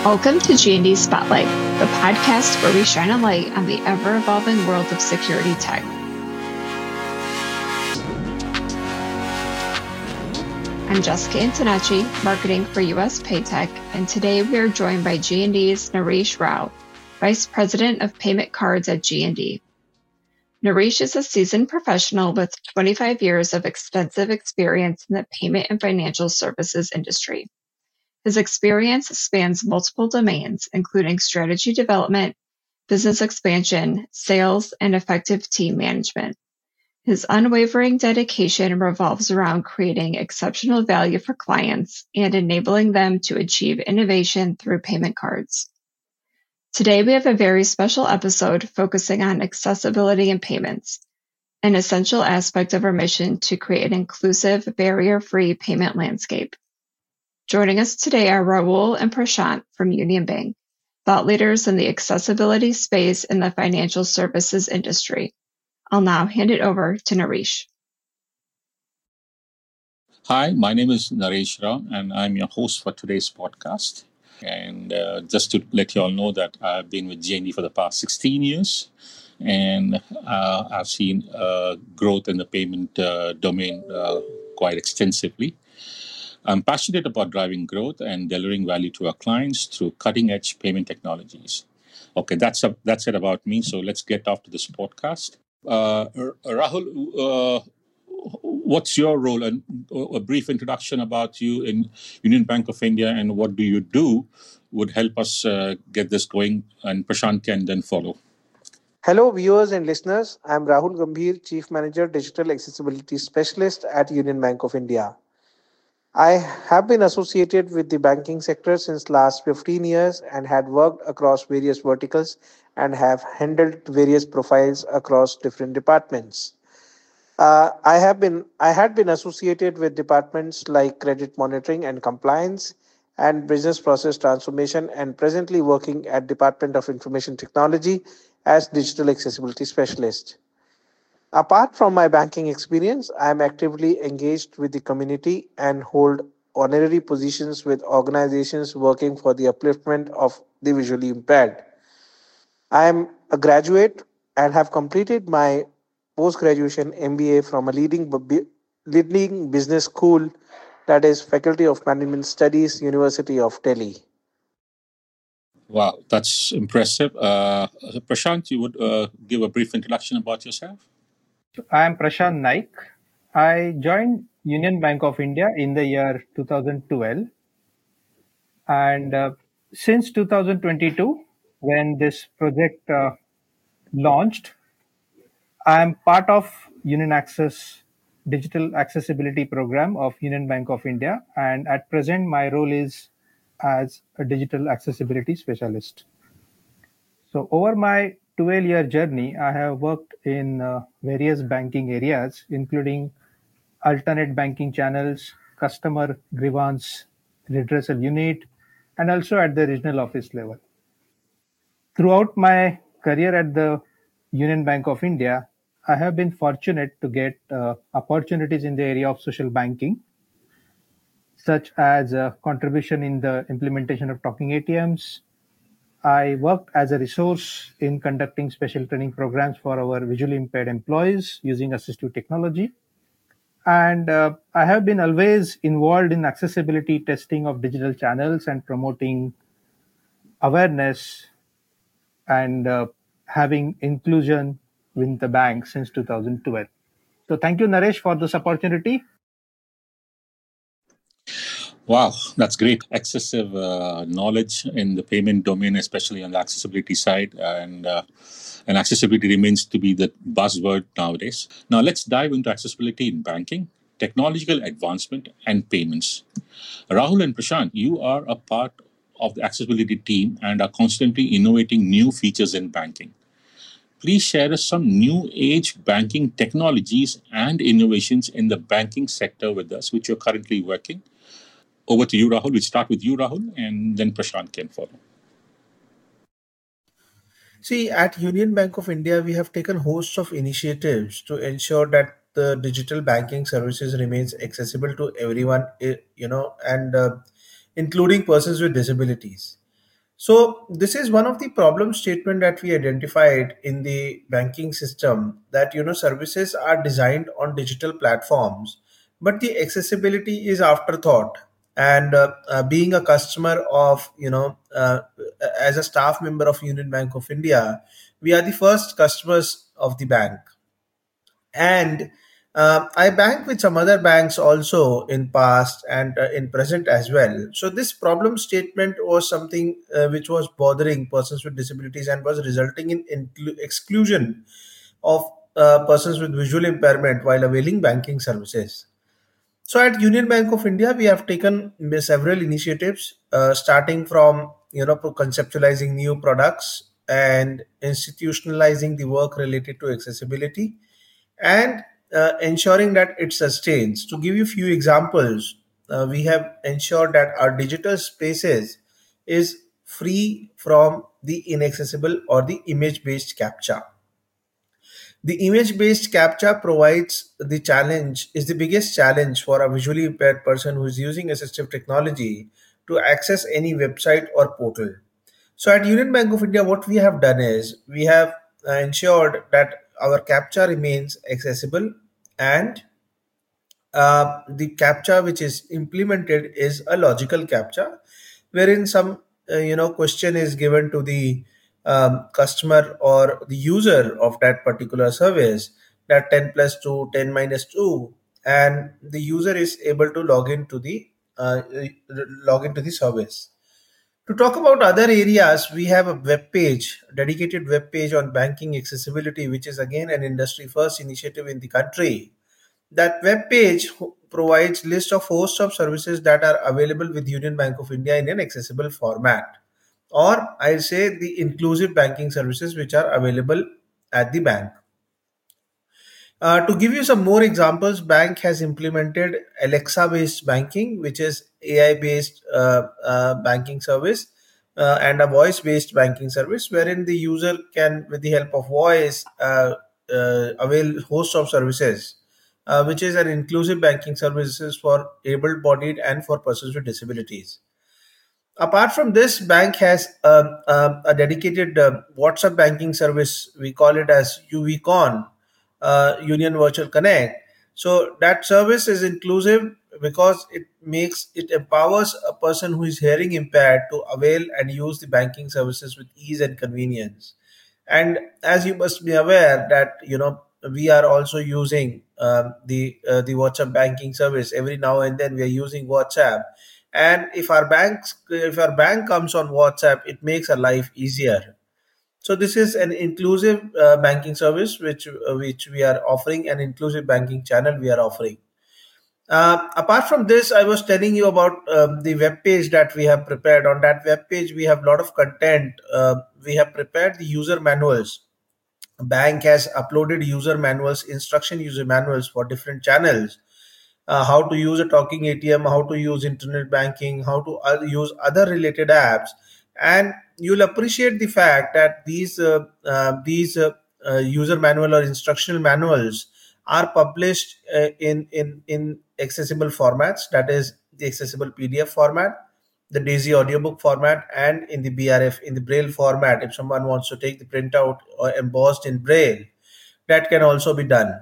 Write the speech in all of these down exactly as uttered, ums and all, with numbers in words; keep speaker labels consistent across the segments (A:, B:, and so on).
A: Welcome to G and D Spotlight, the podcast where we shine a light on the ever-evolving world of security tech. I'm Jessica Antonacci, marketing for U S Paytech, and today we are joined by G and D's Naresh Rao, Vice President of Payment Cards at G and D. Naresh is a seasoned professional with twenty-five years of extensive experience in the payment and financial services industry. His experience spans multiple domains, including strategy development, business expansion, sales, and effective team management. His unwavering dedication revolves around creating exceptional value for clients and enabling them to achieve innovation through payment cards. Today, we have a very special episode focusing on accessibility in payments, an essential aspect of our mission to create an inclusive, barrier-free payment landscape. Joining us today are Rahul and Prashant from Union Bank, thought leaders in the accessibility space in the financial services industry. I'll now hand it over to Naresh.
B: Hi, my name is Naresh Rao, and I'm your host for today's podcast. And uh, just to let you all know that I've been with G and D for the past sixteen years, and uh, I've seen uh, growth in the payment uh, domain uh, quite extensively. I'm passionate about driving growth and delivering value to our clients through cutting-edge payment technologies. Okay, that's a, that's it about me. So let's get off to this podcast. Uh, Rahul, uh, what's your role? And a brief introduction about you in Union Bank of India and what do you do would help us uh, get this going. And Prashant can then follow.
C: Hello, viewers and listeners. I'm Rahul Gambhir, Chief Manager, Digital Accessibility Specialist at Union Bank of India. I have been associated with the banking sector since last fifteen years and had worked across various verticals and have handled various profiles across different departments. Uh, I have been I had been associated with departments like credit monitoring and compliance and business process transformation and presently working at Department of Information Technology as digital accessibility specialist. Apart from my banking experience, I am actively engaged with the community and hold honorary positions with organizations working for the upliftment of the visually impaired. I am a graduate and have completed my post graduation M B A from a leading, bu- leading business school, that is Faculty of Management Studies, University of Delhi.
B: Wow, that's impressive. Uh, Prashant, you would uh, give a brief introduction about yourself?
D: I am Prashant Naik. I joined Union Bank of India in the year two thousand twelve. And uh, since two thousand twenty-two, when this project uh, launched, I am part of Union Access Digital Accessibility Program of Union Bank of India. And at present, my role is as a digital accessibility specialist. So over my twelve-year journey, I have worked in uh, various banking areas, including alternate banking channels, customer grievance redressal unit, and also at the regional office level. Throughout my career at the Union Bank of India, I have been fortunate to get uh, opportunities in the area of social banking, such as uh, contribution in the implementation of talking A T Ms. I worked as a resource in conducting special training programs for our visually impaired employees using assistive technology. And uh, I have been always involved in accessibility testing of digital channels and promoting awareness and uh, having inclusion with the bank since two thousand twelve. So thank you, Naresh, for this opportunity.
B: Wow, that's great. Excessive uh, knowledge in the payment domain, especially on the accessibility side, and uh, and accessibility remains to be the buzzword nowadays. Now, let's dive into accessibility in banking, technological advancement, and payments. Rahul and Prashant, you are a part of the accessibility team and are constantly innovating new features in banking. Please share us some new age banking technologies and innovations in the banking sector with us, which you're currently working. Over to you, Rahul. We'll start with you, Rahul, and then Prashant can follow.
E: See, at Union Bank of India, we have taken hosts of initiatives to ensure that the digital banking services remains accessible to everyone, eh, you know, and uh, including persons with disabilities. So this is one of the problem statement that we identified in the banking system, that you know services are designed on digital platforms, but the accessibility is afterthought. And uh, uh, being a customer of you know uh, as a staff member of Union Bank of India, we are the first customers of the bank. And uh, I bank with some other banks also in past and uh, in present as well. So this problem statement was something uh, which was bothering persons with disabilities and was resulting in inclu- exclusion of uh, persons with visual impairment while availing banking services. So at Union Bank of India, we have taken several initiatives, uh, starting from you know conceptualizing new products and institutionalizing the work related to accessibility, and uh, ensuring that it sustains. To give you a few examples, uh, we have ensured that our digital spaces is free from the inaccessible or the image based captcha. The image based captcha provides the challenge, is the biggest challenge for a visually impaired person who is using assistive technology to access any website or portal. So at Union Bank of India, what we have done is we have uh, ensured that our captcha remains accessible, and uh, the captcha which is implemented is a logical captcha, wherein some uh, you know question is given to the um, customer or the user of that particular service, that ten plus two, ten minus two, and the user is able to log into the uh, log into the service. To talk about other areas, we have a web page, dedicated web page on banking accessibility, which is again an industry first initiative in the country. That web page ho- provides list of host of services that are available with Union Bank of India in an accessible format, or I'll say the inclusive banking services which are available at the bank. Uh, to give you some more examples, bank has implemented Alexa-based banking, which is A I-based uh, uh, banking service, uh, and a voice-based banking service, wherein the user can, with the help of voice, uh, uh, avail host of services, uh, which is an inclusive banking services for able-bodied and for persons with disabilities. Apart from this, bank has um, um, a dedicated uh, WhatsApp banking service. We call it as UVCon, uh, Union Virtual Connect. So that service is inclusive because it makes it empowers a person who is hearing impaired to avail and use the banking services with ease and convenience. And as you must be aware that you know we are also using um, the uh, the WhatsApp banking service. Every now and then we are using WhatsApp, and if our banks if our bank comes on WhatsApp, it makes our life easier. So this is an inclusive uh, banking service which uh, which we are offering, an inclusive banking channel we are offering. Uh, apart from this, I was telling you about um, the web page that we have prepared. On that web page, we have a lot of content. Uh, we have prepared the user manuals. Bank has uploaded user manuals, instruction user manuals for different channels, uh, how to use a talking A T M, how to use internet banking, how to uh, use other related apps. And you'll appreciate the fact that these uh, uh, these uh, uh, user manual or instructional manuals are published uh, in in in accessible formats, that is the accessible P D F format, the Daisy audiobook format, and in the B R F, in the Braille format. If someone wants to take the printout or embossed in Braille, that can also be done.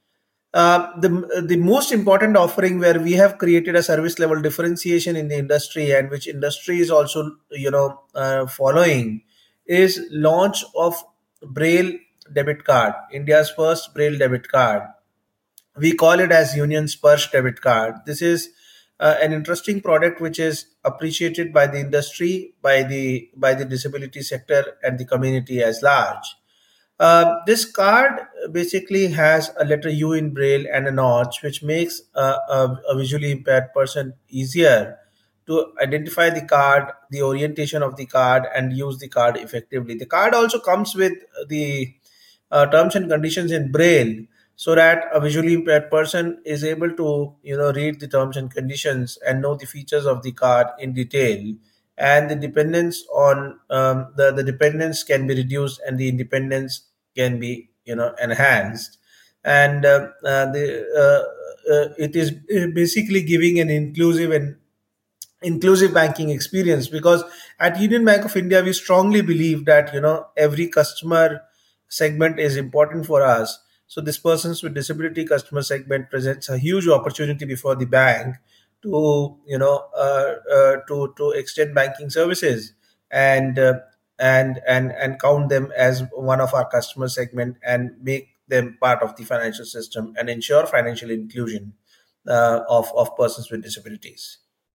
E: Uh, the the most important offering where we have created a service level differentiation in the industry, and which industry is also you know uh, following, is launch of Braille debit card, India's first Braille debit card. We call it as Union Sparsh debit card. This is uh, an interesting product which is appreciated by the industry, by the by the disability sector, and the community as large. Uh, this card basically has a letter U in Braille and a notch, which makes uh, a, a visually impaired person easier to identify the card, the orientation of the card, and use the card effectively. The card also comes with the uh, terms and conditions in Braille, so that a visually impaired person is able to you know read the terms and conditions and know the features of the card in detail, and the dependence on um, the the dependence can be reduced and the independence can be you know enhanced. And uh, uh, the uh, uh, it is basically giving an inclusive and inclusive banking experience, because at Union Bank of India we strongly believe that you know every customer segment is important for us. So this persons with disability customer segment presents a huge opportunity before the bank to you know uh, uh, to to extend banking services, and uh, and and and count them as one of our customer segment and make them part of the financial system and ensure financial inclusion uh, of of persons with disabilities.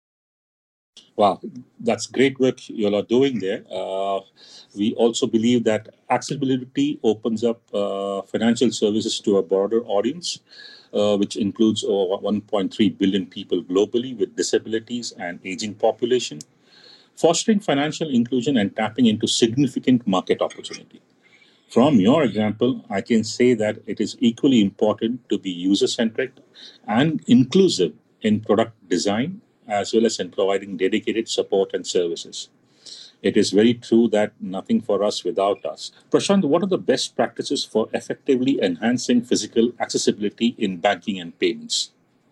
B: Wow, that's great work you all are doing there. Uh, we also believe that accessibility opens up uh, financial services to a broader audience, uh, which includes over one point three billion people globally with disabilities and aging population, fostering financial inclusion and tapping into significant market opportunity. From your example, I can say that it is equally important to be user centric and inclusive in product design as well as in providing dedicated support and services. It is very true that nothing for us without us. Prashant, what are the best practices for effectively enhancing physical accessibility in banking and payments?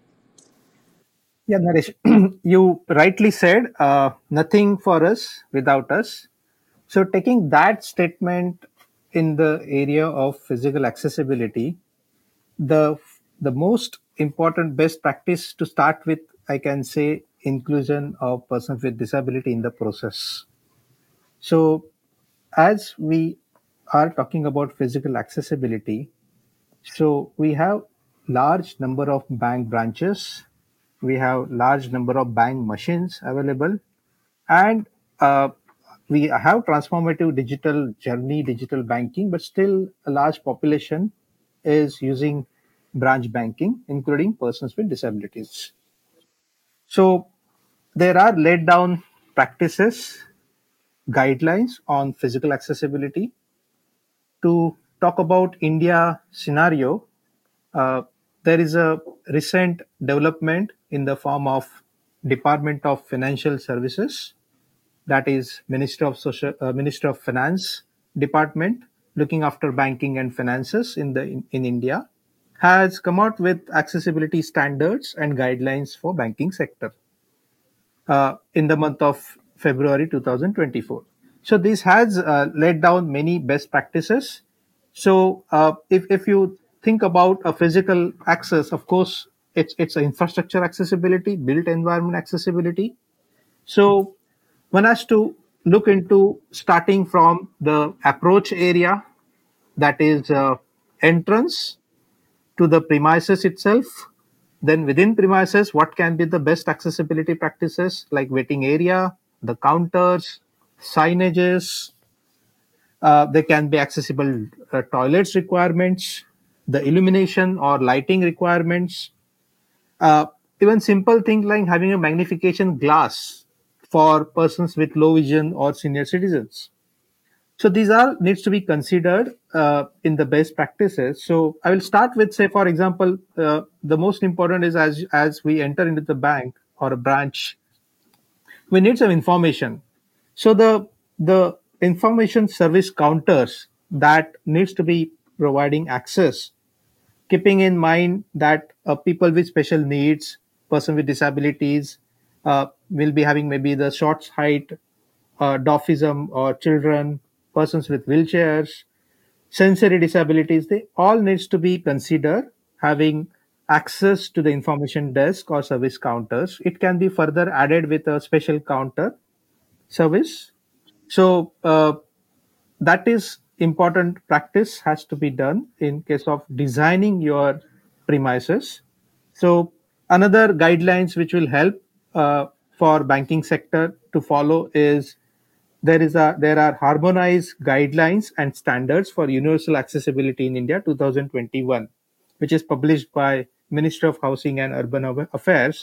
D: Yeah, Naresh, you rightly said, uh, nothing for us without us. So, taking that statement in the area of physical accessibility, the the most important best practice to start with, I can say, inclusion of persons with disability in the process. So, as we are talking about physical accessibility, so we have large number of bank branches, we have large number of bank machines available, and uh, we have transformative digital journey, digital banking, but still a large population is using branch banking, including persons with disabilities. So there are laid down practices, guidelines on physical accessibility. To talk about India scenario, uh, there is a recent development in the form of Department of Financial Services, that is Ministry of Social, uh, Ministry of Finance department looking after banking and finances in the in, in India, has come out with accessibility standards and guidelines for banking sector uh, in the month of February two thousand twenty-four. So this has uh, laid down many best practices. So uh, if if you think about a physical access, of course, it's it's a infrastructure accessibility, built environment accessibility. So one has to look into starting from the approach area, that is uh, entrance to the premises itself. Then within premises, what can be the best accessibility practices like waiting area, the counters, signages. Uh, there can be accessible uh, toilets requirements, the illumination or lighting requirements, uh, even simple things like having a magnification glass for persons with low vision or senior citizens. So these are needs to be considered uh, in the best practices. So I will start with, say, for example, uh, the most important is as as we enter into the bank or a branch, we need some information. So the the information service counters that needs to be providing access, keeping in mind that uh, people with special needs, person with disabilities, uh, will be having maybe the short height, uh, dwarfism, or children, persons with wheelchairs, sensory disabilities. They all needs to be considered having access to the information desk or service counters. It can be further added with a special counter service. So uh, that is important practice has to be done in case of designing your premises. So another guidelines which will help uh, for banking sector to follow is there is a there are harmonized guidelines and standards for universal accessibility in India two thousand twenty-one, which is published by Ministry of Housing and Urban Affairs.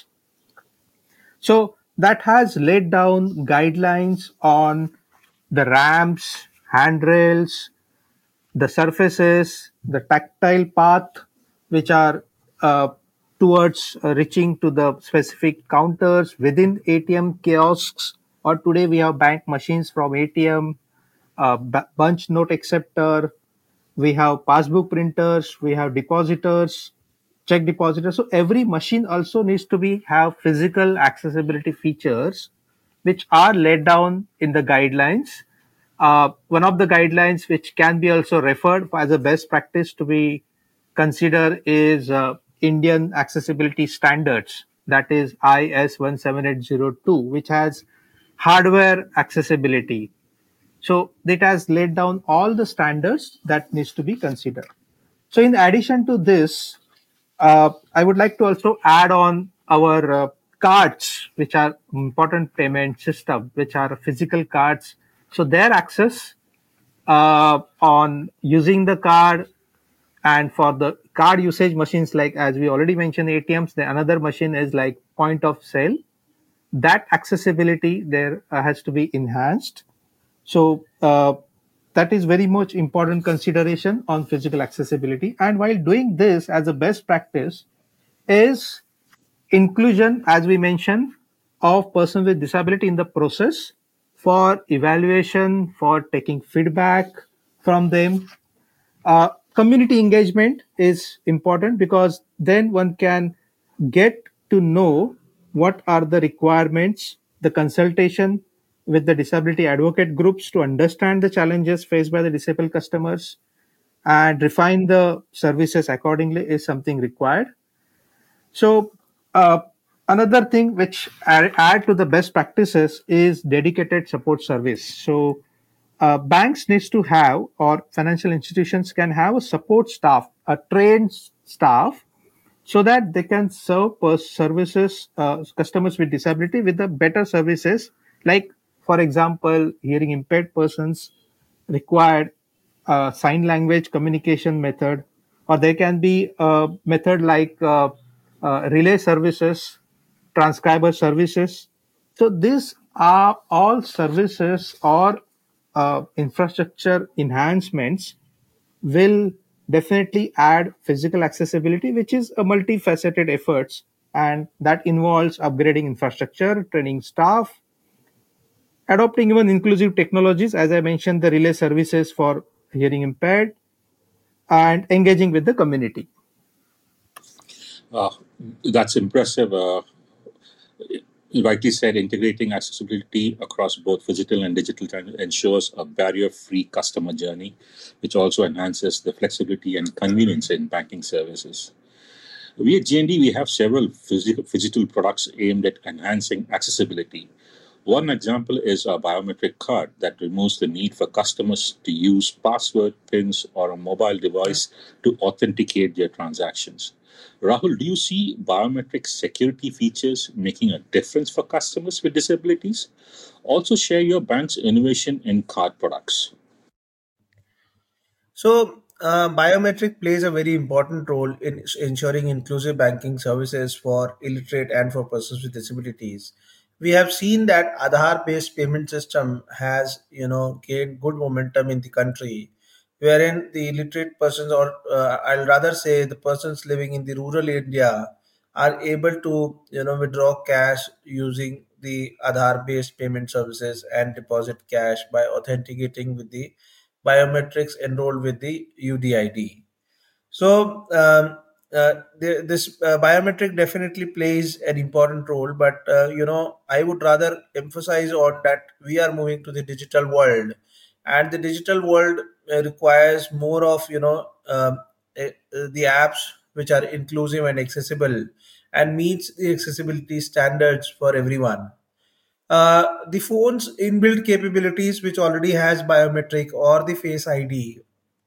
D: So that has laid down guidelines on the ramps, handrails, the surfaces, the tactile path, which are uh, towards uh, reaching to the specific counters within A T M kiosks. Or today we have bank machines from A T M, uh, bunch note acceptor, we have passbook printers, we have depositors. check depositor. So every machine also needs to be have physical accessibility features, which are laid down in the guidelines. Uh, one of the guidelines which can be also referred as a best practice to be considered is uh, Indian Accessibility Standards, that is I S one seven eight zero two, which has hardware accessibility. So it has laid down all the standards that needs to be considered. So in addition to this, uh, I would like to also add on our uh, cards, which are important payment system, which are physical cards. So their access uh, on using the card, and for the card usage machines, like as we already mentioned, A T Ms, the another machine is like point of sale. That accessibility there uh, has to be enhanced. So uh, that is very much important consideration on physical accessibility. And while doing this as a best practice is inclusion, as we mentioned, of persons with disability in the process for evaluation, for taking feedback from them. Uh, community engagement is important because then one can get to know what are the requirements, the consultation with the disability advocate groups to understand the challenges faced by the disabled customers and refine the services accordingly is something required. So uh, another thing which add, add to the best practices is dedicated support service. So uh, banks needs to have, or financial institutions can have a support staff, a trained staff, so that they can serve pers- services, uh, customers with disability with the better services. Like, for example, hearing impaired persons required a sign language communication method, or there can be a method like uh, uh, relay services, transcriber services. So these are all services or uh, infrastructure enhancements will definitely add physical accessibility, which is a multifaceted efforts, and that involves upgrading infrastructure, training staff, adopting even inclusive technologies, as I mentioned, the relay services for hearing impaired, and engaging with the community.
B: Uh, that's impressive. Uh, you rightly said, integrating accessibility across both physical and digital channels ensures a barrier-free customer journey, which also enhances the flexibility and convenience in banking services. We at G N D, we have several physical, digital products aimed at enhancing accessibility. One example is a biometric card that removes the need for customers to use password, pins, or a mobile device to authenticate their transactions. Rahul, do you see biometric security features making a difference for customers with disabilities? Also, share your bank's innovation in card products.
E: So, uh, biometric plays a very important role in s- ensuring inclusive banking services for illiterate and for persons with disabilities. We have seen that Aadhaar-based payment system has, you know, gained good momentum in the country, wherein the illiterate persons, or uh, I'll rather say the persons living in the rural India, are able to, you know, withdraw cash using the Aadhaar-based payment services and deposit cash by authenticating with the biometrics enrolled with the U D I D. So um, uh, the, this uh, biometric definitely plays an important role, but uh, you know I would rather emphasize on that we are moving to the digital world, and the digital world uh, requires more of you know um, uh, uh, the apps which are inclusive and accessible and meets the accessibility standards for everyone. Uh, the phone's inbuilt capabilities, which already has biometric or the face I D,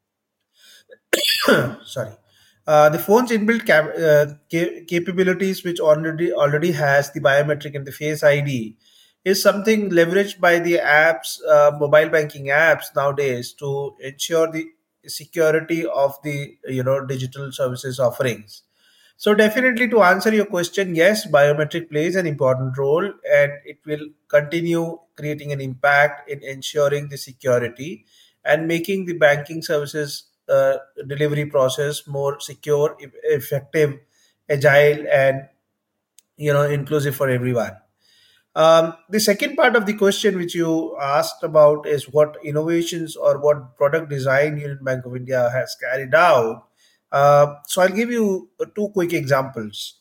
E: sorry, uh, the phone's inbuilt cap- uh, ca- capabilities, which already already has the biometric and the face I D, is something leveraged by the apps, uh, mobile banking apps nowadays to ensure the security of the you know digital services offerings. So definitely to answer your question, yes, biometric plays an important role and it will continue creating an impact in ensuring the security and making the banking services uh, delivery process more secure, e- effective, agile, and you know inclusive for everyone. Um, the second part of the question which you asked about is what innovations or what product design Union Bank of India has carried out. Uh, so I'll give you uh, two quick examples.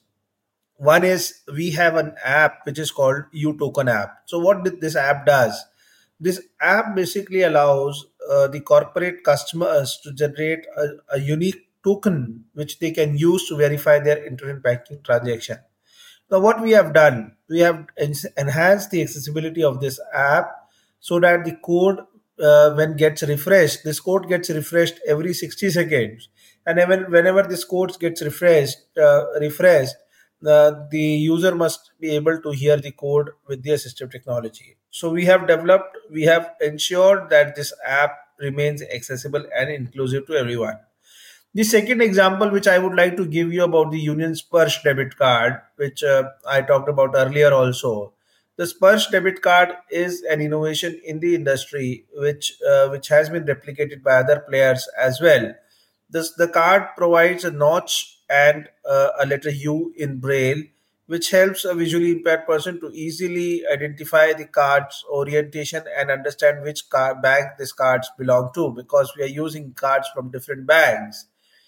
E: One is we have an app which is called uToken app. So what did this app does? This app basically allows uh, the corporate customers to generate a, a unique token which they can use to verify their internet banking transaction. Now, what we have done, we have en- enhanced the accessibility of this app so that the code, uh, when gets refreshed, this code gets refreshed every sixty seconds, and even whenever this code gets refreshed, uh, refreshed, uh, the user must be able to hear the code with the assistive technology. So we have developed, we have ensured that this app remains accessible and inclusive to everyone. The second example, which I would like to give you about the Union Sparsh debit card, which uh, I talked about earlier also. The Sparsh debit card is an innovation in the industry, which uh, which has been replicated by other players as well. This the card provides a notch and uh, a letter U in Braille, which helps a visually impaired person to easily identify the card's orientation and understand which car- bank these cards belong to, because we are using cards from different banks.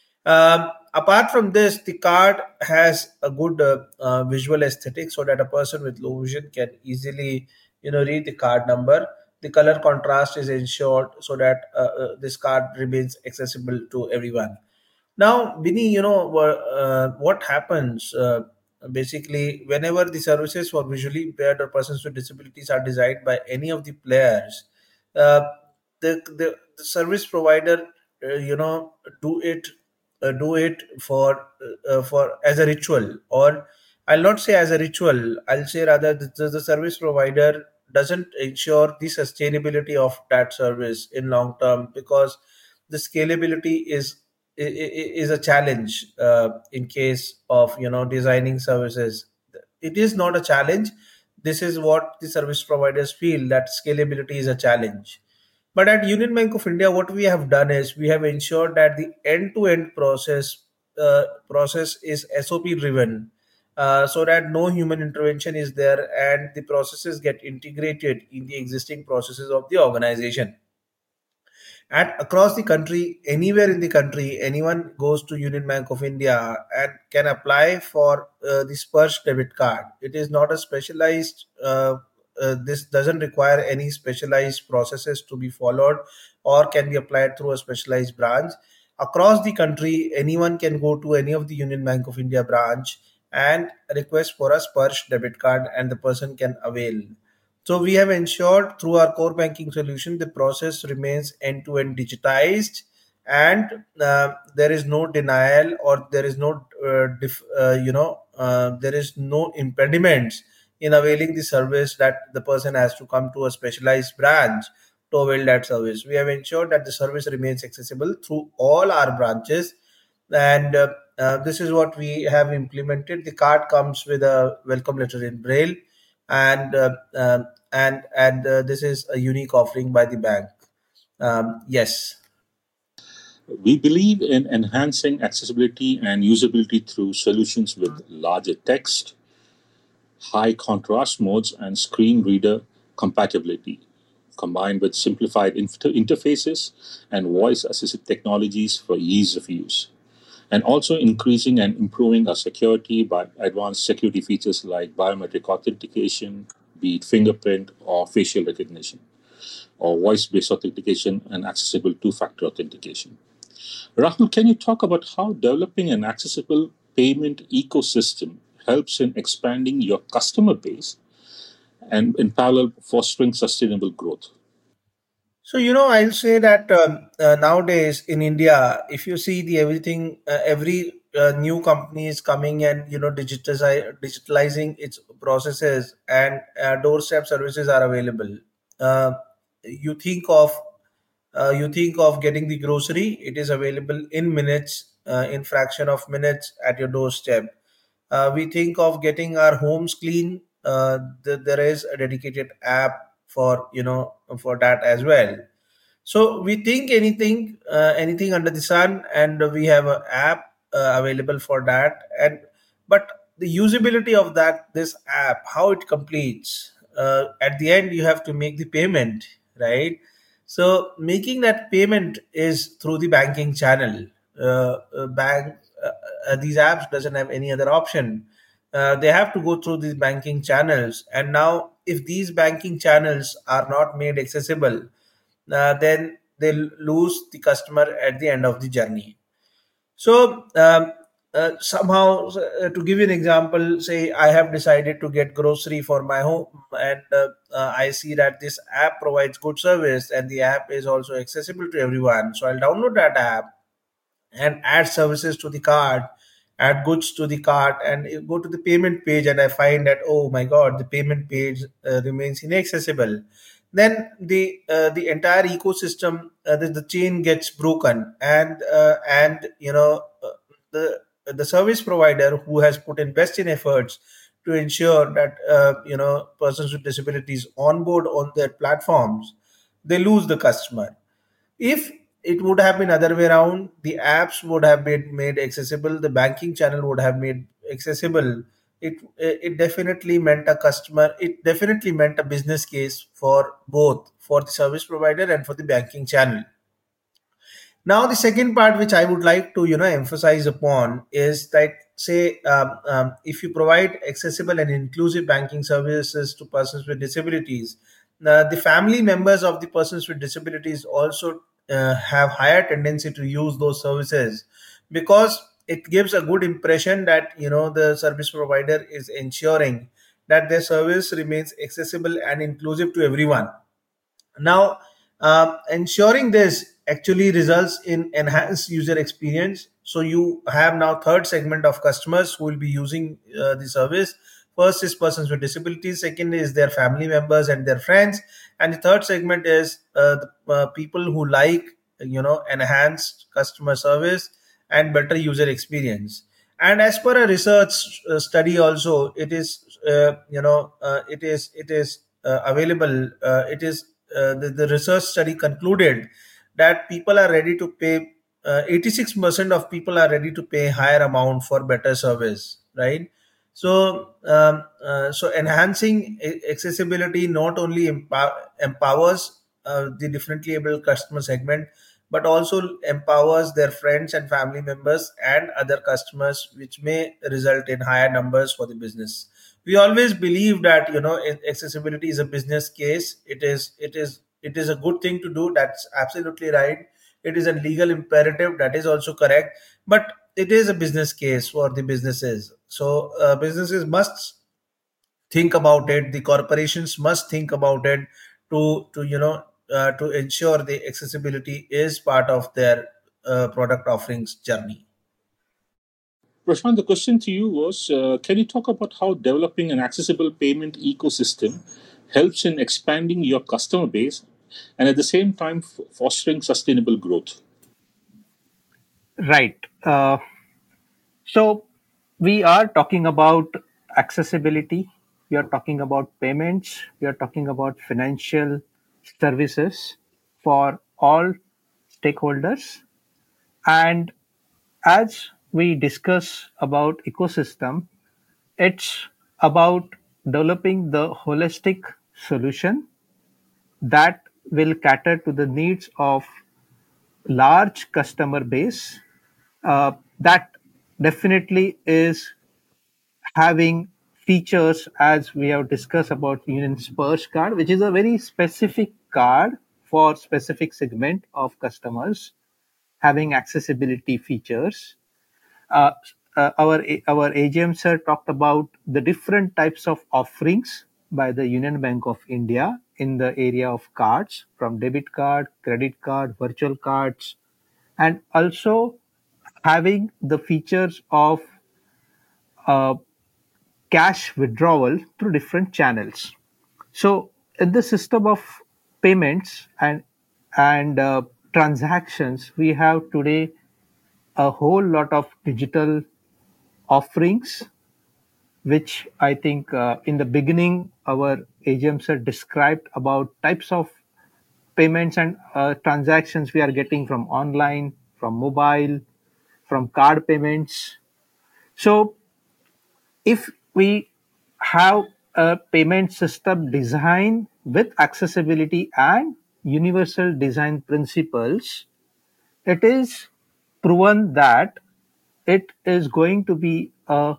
E: Um, apart from this, the card has a good uh, uh, visual aesthetic so that a person with low vision can easily, you know, read the card number. The color contrast is ensured so that uh, uh, this card remains accessible to everyone. Now, Vinny, you know wha- uh, what happens uh, basically whenever the services for visually impaired or persons with disabilities are designed by any of the players, uh, the, the the service provider, uh, you know, do it uh, do it for uh, uh, for as a ritual, or I'll not say as a ritual. I'll say rather the, the the service provider doesn't ensure the sustainability of that service in long term, because the scalability is i- i- is a challenge uh, in case of, you know, designing services. It is not a challenge. This is what the service providers feel, that scalability is a challenge. But at Union Bank of India, what we have done is we have ensured that the end-to-end process uh, process is S O P driven, uh, so that no human intervention is there and the processes get integrated in the existing processes of the organization. And across the country, anywhere in the country, anyone goes to Union Bank of India and can apply for uh, the Sparsh debit card. It is not a specialized, uh, uh, this doesn't require any specialized processes to be followed or can be applied through a specialized branch. Across the country, anyone can go to any of the Union Bank of India branch and request for a Sparsh debit card, and the person can avail. So we have ensured through our core banking solution the process remains end to end digitized, and uh, there is no denial, or there is no uh, dif- uh, you know uh, there is no impediments in availing the service, that the person has to come to a specialized branch to avail that service. We have ensured that the service remains accessible through all our branches, and uh, uh, this is what we have implemented. The card comes with a welcome letter in Braille, and uh, um, and and uh, this is a unique offering by the bank. Um, yes.
B: We believe in enhancing accessibility and usability through solutions with larger text, high contrast modes, and screen reader compatibility, combined with simplified inter- interfaces and voice assisted technologies for ease of use. And also increasing and improving our security by advanced security features like biometric authentication, be it fingerprint or facial recognition, or voice based authentication and accessible two factor authentication. Rahul, can you talk about how developing an accessible payment ecosystem helps in expanding your customer base and in parallel fostering sustainable growth?
E: So, you know, I'll say that um, uh, nowadays in India, if you see the everything, uh, every uh, new company is coming and, you know, digitize, digitalizing its processes, and uh, doorstep services are available. Uh, you think of uh, you think of getting the grocery, it is available in minutes, uh, in fraction of minutes at your doorstep. Uh, we think of getting our homes clean. Uh, th- there is a dedicated app for, you know, for that as well. So we think anything, uh, anything under the sun, and we have an app uh, available for that. And but the usability of that this app, how it completes. Uh, at the end, you have to make the payment, right? So making that payment is through the banking channel. uh, uh, bank uh, uh, these apps doesn't have any other option. Uh, they have to go through these banking channels, and now if these banking channels are not made accessible, uh, then they lose the customer at the end of the journey. So um, uh, somehow, uh, to give you an example, say I have decided to get grocery for my home, and uh, uh, I see that this app provides good service, and the app is also accessible to everyone. So I'll download that app and add services to the cart, add goods to the cart, and you go to the payment page, and I find that, oh my god, the payment page uh, remains inaccessible. Then the uh, the entire ecosystem, uh, the, the chain gets broken, and uh, and you know uh, the the service provider who has put in best in efforts to ensure that uh, you know persons with disabilities onboard on their platforms, they lose the customer. If it would have been other way around, the apps would have been made accessible, the banking channel would have made accessible. It it definitely meant a customer. It definitely meant a business case for both, for the service provider and for the banking channel. Now, the second part which I would like to you know emphasize upon is that, say um, um, if you provide accessible and inclusive banking services to persons with disabilities, uh, the family members of the persons with disabilities also uh, have higher tendency to use those services, because it gives a good impression that you know the service provider is ensuring that their service remains accessible and inclusive to everyone. Now, um, ensuring this actually results in enhanced user experience. So you have now third segment of customers who will be using uh, the service. First is persons with disabilities. Second is their family members and their friends, and the third segment is uh, the uh, people who like you know enhanced customer service and better user experience. And as per a research uh, study, also it is uh, you know uh, it is it is uh, available. Uh, it is uh, the, the research study concluded that people are ready to pay. Uh, eighty-six percent of people are ready to pay higher amount for better service, right? So, um, uh, so enhancing a- accessibility not only empower, empowers uh, the differently able customer segment, but also empowers their friends and family members and other customers, which may result in higher numbers for the business. We always believe that you know accessibility is a business case. It is it is it is a good thing to do. That's absolutely right. It is a legal imperative. That is also correct. But it is a business case for the businesses. So uh, businesses must think about it. The corporations must think about it to to you know uh, to ensure the accessibility is part of their uh, product offerings journey.
B: Prashant, the question to you was uh, can you talk about how developing an accessible payment ecosystem helps in expanding your customer base and at the same time f- fostering sustainable growth?
D: Right. Uh, so we are talking about accessibility. We are talking about payments. We are talking about financial services for all stakeholders. And as we discuss about ecosystem, it's about developing the holistic solution that will cater to the needs of large customer base. Uh, that definitely is having features as we have discussed about Union Spurs card, which is a very specific card for specific segment of customers having accessibility features. Uh, uh, our our A G M sir talked about the different types of offerings by the Union Bank of India in the area of cards, from debit card, credit card, virtual cards, and also having the features of uh, cash withdrawal through different channels. So, in the system of payments and and uh, transactions, we have today a whole lot of digital offerings, which I think uh, in the beginning our A G M sir described about types of payments and uh, transactions we are getting from online, from mobile, from card payments. So if we have a payment system design with accessibility and universal design principles, it is proven that it is going to be a,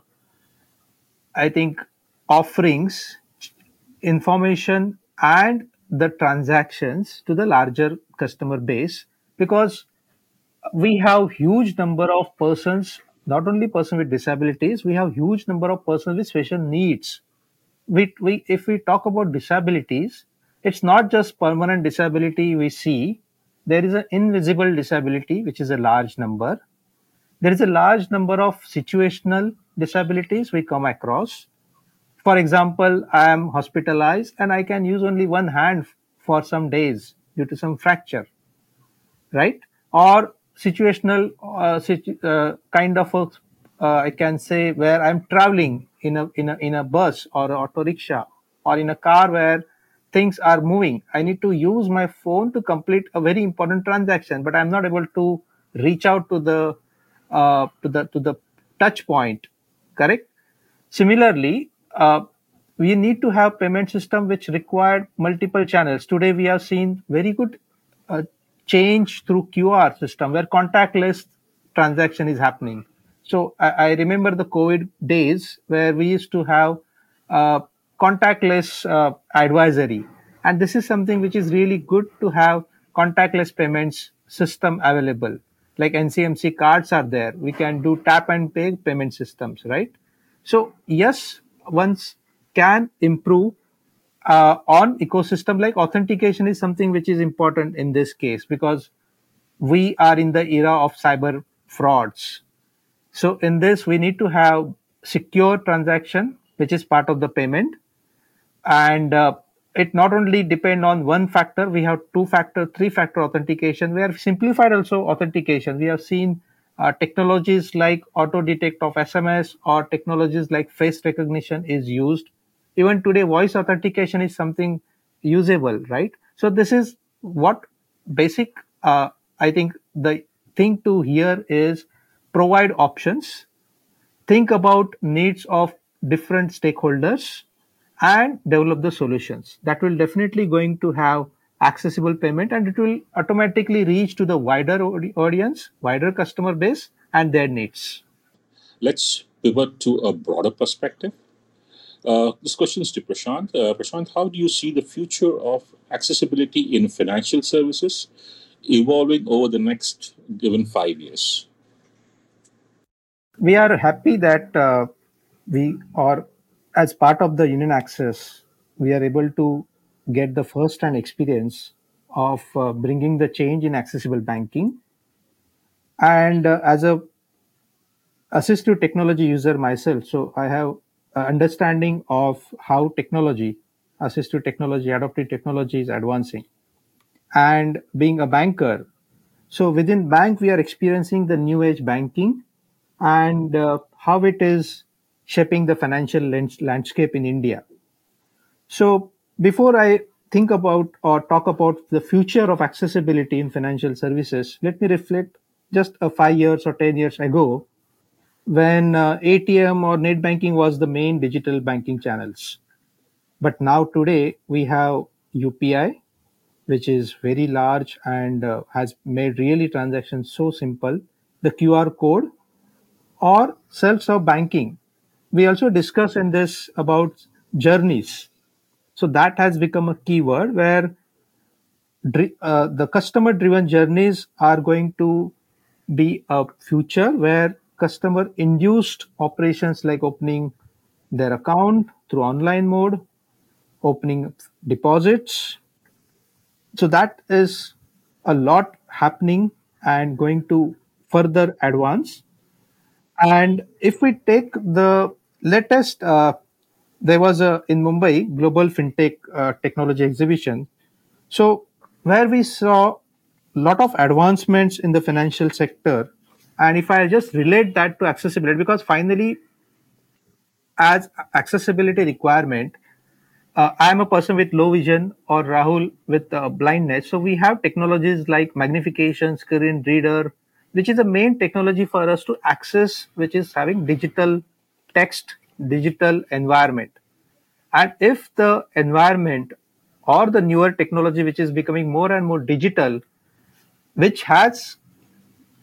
D: I think, offerings information and the transactions to the larger customer base, because we have huge number of persons, not only person with disabilities, we have huge number of persons with special needs. We, we if we talk about disabilities, it's not just permanent disability we see. There is an invisible disability which is a large number. There is a large number of situational disabilities we come across. For example, I am hospitalized and I can use only one hand for some days due to some fracture, right? Or situational uh, situ- uh, kind of a, uh, I can say, where I'm traveling in a in a in a bus or an auto rickshaw or in a car where things are moving. I need to use my phone to complete a very important transaction, but I'm not able to reach out to the uh, to the to the touch point. Correct. Similarly, uh, we need to have payment system which required multiple channels. Today, we have seen very good uh, change through Q R system where contactless transaction is happening. So I, I remember the COVID days where we used to have uh, contactless uh, advisory, and this is something which is really good to have contactless payments system available. Like N C M C cards are there. We can do tap and pay payment systems, right? So yes, once can improve uh, on ecosystem, like authentication is something which is important in this case because we are in the era of cyber frauds. So in this, we need to have secure transaction, which is part of the payment. And uh, it not only depend on one factor, we have two factor, three factor authentication. We have simplified also authentication. We have seen uh, technologies like auto detect of S M S or technologies like face recognition is used. Even today, voice authentication is something usable, right? So this is what basic, uh, I think the thing to here is provide options, think about needs of different stakeholders, and develop the solutions that will definitely going to have accessible payment, and it will automatically reach to the wider audi- audience, wider customer base and their needs.
B: Let's pivot to a broader perspective. Uh, this question is to Prashant. Uh, Prashant, how do you see the future of accessibility in financial services evolving over the next given five years?
D: We are happy that uh, we are, as part of the Union Access, we are able to get the first hand experience of uh, bringing the change in accessible banking. And uh, as a assistive technology user myself, so I have a understanding of how technology, assistive technology, adaptive technology is advancing. And being a banker, so within bank we are experiencing the new age banking and uh, how it is shaping the financial lands- landscape in India. So before I think about or talk about the future of accessibility in financial services, let me reflect just a five years or ten years ago when uh, A T M or net banking was the main digital banking channels. But now today we have U P I, which is very large and uh, has made really transactions so simple. The Q R code or self-serve banking. We also discuss in this about journeys. So that has become a keyword where dri- uh, the customer driven journeys are going to be a future where customer induced operations like opening their account through online mode, opening deposits. So that is a lot happening and going to further advance. And if we take the latest, uh, there was a in Mumbai global fintech uh, technology exhibition. So where we saw a lot of advancements in the financial sector. And if I just relate that to accessibility, because finally, as accessibility requirement, uh, I'm a person with low vision or Rahul with uh, blindness. So we have technologies like magnification, screen reader, which is the main technology for us to access, which is having digital text, digital environment. And if the environment or the newer technology, which is becoming more and more digital, which has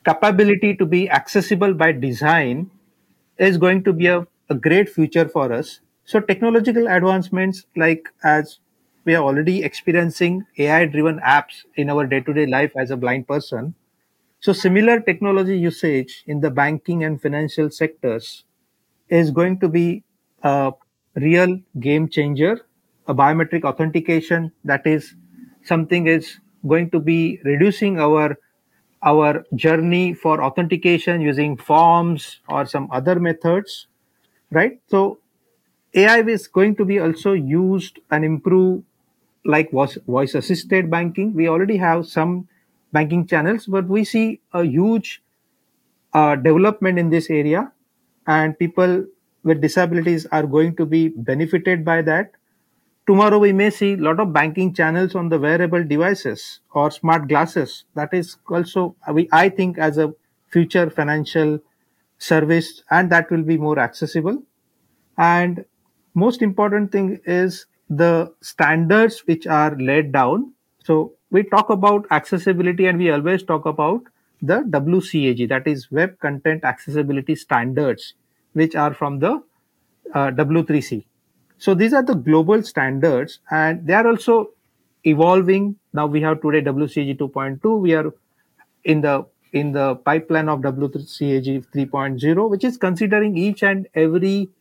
D: capability to be accessible by design is going to be a, a great future for us. So technological advancements, like as we are already experiencing A I driven apps in our day to day life as a blind person. So similar technology usage in the banking and financial sectors is going to be a real game changer. A biometric authentication, that is something, is going to be reducing our our journey for authentication using forms or some other methods, right? So A I is going to be also used and improve, like voice, voice assisted banking. We already have some banking channels, but we see a huge uh, development in this area, and people with disabilities are going to be benefited by that. Tomorrow we may see a lot of banking channels on the wearable devices or smart glasses. That is also, we I think, as a future financial service, and that will be more accessible. And most important thing is the standards which are laid down. So we talk about accessibility, and we always talk about the W C A G, that is Web Content Accessibility Standards, which are from the uh, W three C. So these are the global standards, and they are also evolving. Now we have today W C A G two point two. We are in the in the pipeline of W C A G three point zero, which is considering each and every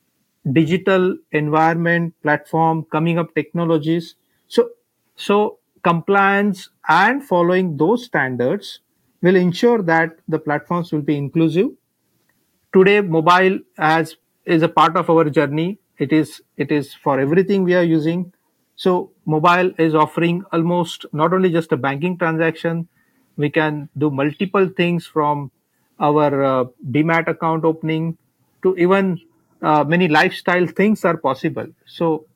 D: digital environment, platform, coming up technologies. So, so compliance and following those standards will ensure that the platforms will be inclusive. Today, mobile as is a part of our journey. It is it is for everything we are using. So mobile is offering almost not only just a banking transaction, we can do multiple things from our uh, demat account opening to even uh, many lifestyle things are possible. So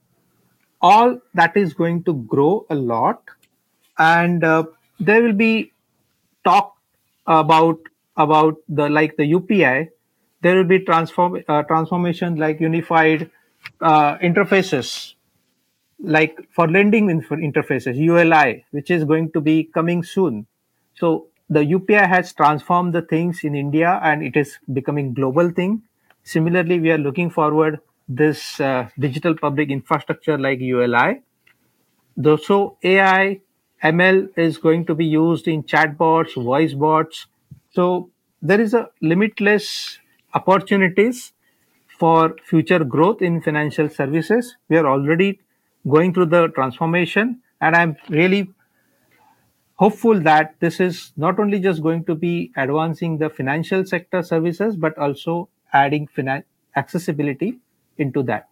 D: all that is going to grow a lot, and uh, there will be talk about about the like the U P I. There will be transform uh, transformation like unified uh, interfaces, like for lending inf- interfaces, U L I, which is going to be coming soon. So the U P I has transformed the things in India, and it is becoming global thing. Similarly, we are looking forward this uh, digital public infrastructure like U L I. Though so A I, M L is going to be used in chatbots, voice bots. So there is a limitless opportunities for future growth in financial services. We are already going through the transformation, and I'm really hopeful that this is not only just going to be advancing the financial sector services, but also adding finan- accessibility into that.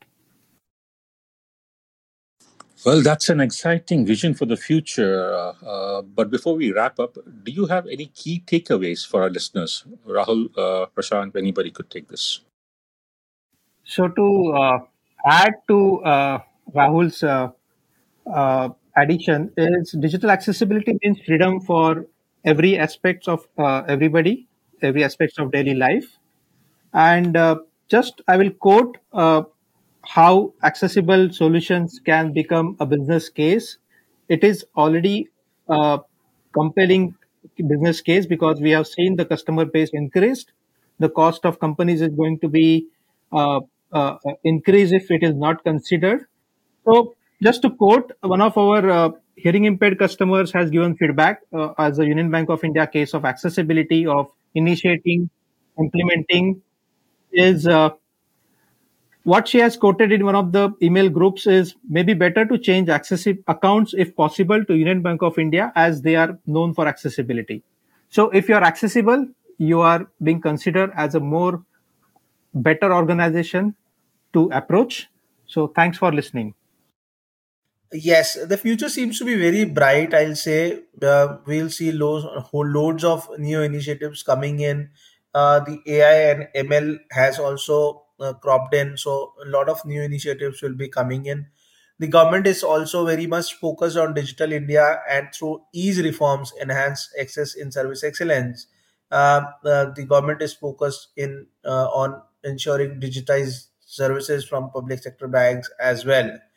B: Well, that's an exciting vision for the future. Uh, uh, but before we wrap up, do you have any key takeaways for our listeners? Rahul, uh, Prashant, anybody could take this.
D: So to uh, add to uh, Rahul's uh, uh, addition is digital accessibility means freedom for every aspects of uh, everybody, every aspects of daily life. And uh, just I will quote uh, how accessible solutions can become a business case. It is already a compelling business case because we have seen the customer base increased. The cost of companies is going to be uh, uh, increase if it is not considered. So, just to quote, one of our uh, hearing impaired customers has given feedback uh, as a Union Bank of India case of accessibility of initiating, implementing is uh, what she has quoted in one of the email groups is maybe better to change accessi- accounts if possible to Union Bank of India as they are known for accessibility. So if you are accessible, you are being considered as a more better organization to approach. So thanks for listening.
E: Yes, the future seems to be very bright. I'll say uh, we'll see loads, whole loads of new initiatives coming in. Uh, the A I and M L has also uh, cropped in, so a lot of new initiatives will be coming in. The government is also very much focused on digital India and through ease reforms, enhance access in service excellence. Uh, uh, the government is focused in uh, on ensuring digitized services from public sector banks as well.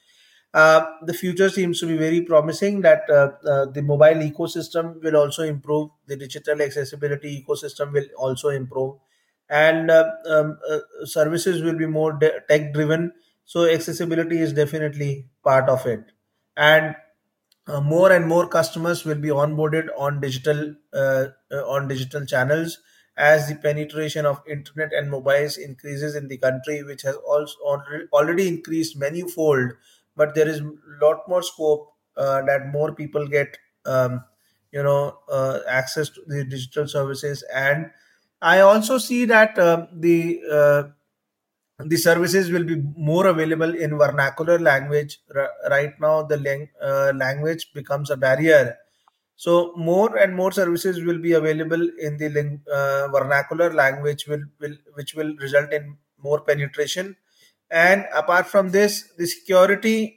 E: Uh, the future seems to be very promising that uh, uh, the mobile ecosystem will also improve, the digital accessibility ecosystem will also improve, and uh, um, uh, services will be more de- tech driven. So accessibility is definitely part of it, and uh, more and more customers will be onboarded on digital uh, uh, on digital channels as the penetration of internet and mobiles increases in the country, which has also already already increased many fold. But there is a lot more scope uh, that more people get um, you know uh, access to the digital services. And I also see that um, the uh, the services will be more available in vernacular language. R- right now the lang- uh, language becomes a barrier, so more and more services will be available in the ling- uh, vernacular language, will, will which will result in more penetration. And apart from this, the security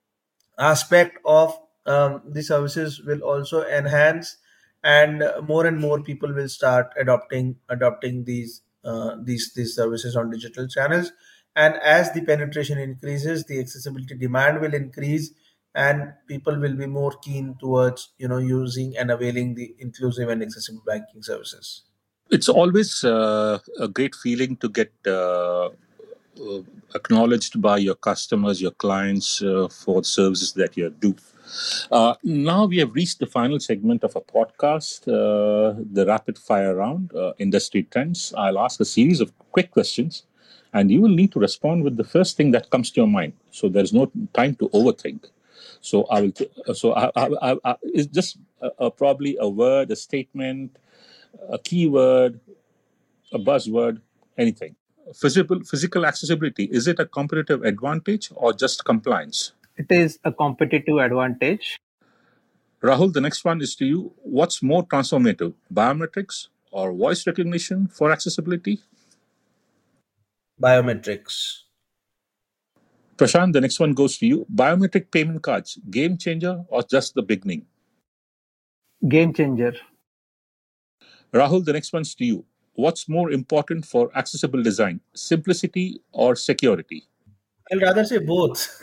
E: aspect of um, the services will also enhance, and uh, more and more people will start adopting adopting these uh, these these services on digital channels. And as the penetration increases, the accessibility demand will increase, and people will be more keen towards you know using and availing the inclusive and accessible banking services.
B: It's always uh, a great feeling to get uh, uh, acknowledged by your customers, your clients uh, for the services that you do. Uh, now we have reached the final segment of our podcast, uh, the rapid fire round, uh, industry trends. I'll ask a series of quick questions, and you will need to respond with the first thing that comes to your mind. So there's no time to overthink. So I will. T- so I, I, I, I, it's just uh, uh, probably a word, a statement, a keyword, a buzzword, anything. Physical physical accessibility, is it a competitive advantage or just compliance?
D: It is a competitive advantage.
B: Rahul, the next one is to you. What's more transformative, biometrics or voice recognition for accessibility?
E: Biometrics.
B: Prashant, the next one goes to you. Biometric payment cards, game changer or just the beginning?
D: Game changer.
B: Rahul, the next one's to you. What's more important for accessible design, simplicity or security?
E: I'll rather say both.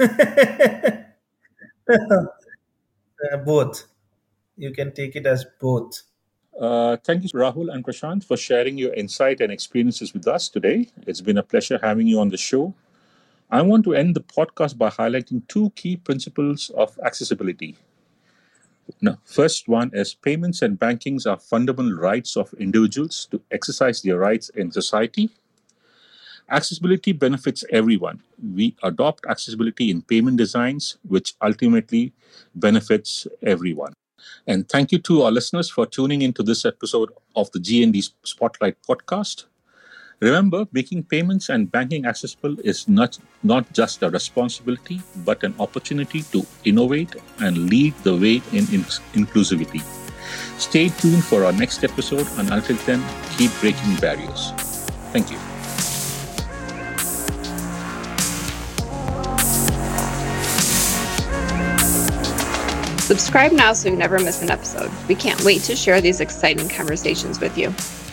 E: Uh, both. You can take it as both.
B: Uh, thank you, Rahul and Prashant, for sharing your insight and experiences with us today. It's been a pleasure having you on the show. I want to end the podcast by highlighting two key principles of accessibility. Now, first one is payments and bankings are fundamental rights of individuals to exercise their rights in society. Accessibility benefits everyone. We adopt accessibility in payment designs, which ultimately benefits everyone. And thank you to our listeners for tuning into this episode of the G N D Spotlight podcast. Remember, making payments and banking accessible is not, not just a responsibility, but an opportunity to innovate and lead the way in, in inclusivity. Stay tuned for our next episode, and until then, keep breaking barriers. Thank you.
A: Subscribe now so you never miss an episode. We can't wait to share these exciting conversations with you.